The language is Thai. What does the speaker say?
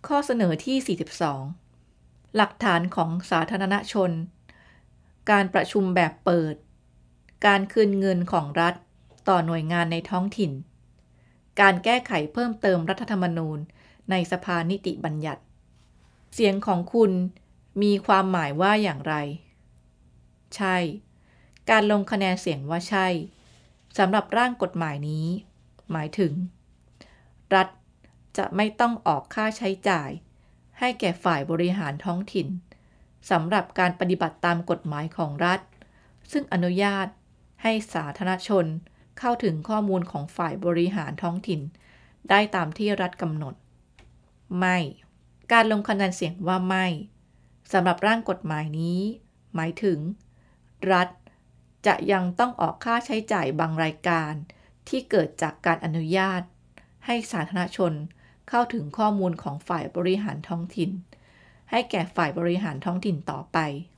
ข้อเสนอที่ 42 หลักฐานของสาธารณชน การประชุมแบบเปิด การคืนเงินของรัฐต่อหน่วยงานในท้องถิ่น การแก้ไขเพิ่มเติมรัฐธรรมนูญในสภานิติบัญญัติ เสียงของคุณมีความหมายว่าอย่างไร ใช่ การลงคะแนนเสียงว่าใช่สำหรับร่างกฎหมายนี้หมายถึงรัฐจะไม่ต้องออกค่าใช้จ่ายให้แก่ฝ่ายบริหารท้องถิ่นสำหรับการปฏิบัติตามกฎหมายของรัฐซึ่งอนุญาตให้สาธารณชนเข้าถึงข้อมูลของฝ่ายบริหารท้องถิ่นได้ตามที่รัฐกำหนดไม่การลงคะแนนเสียงว่าไม่สำหรับร่างกฎหมายนี้หมายถึงรัฐจะยังต้องออกค่าใช้จ่ายบางรายการที่เกิดจากการอนุญาตให้สาธารณชนเข้าถึงข้อมูลของฝ่ายบริหารท้องถิ่นให้แก่ฝ่ายบริหารท้องถิ่นต่อไป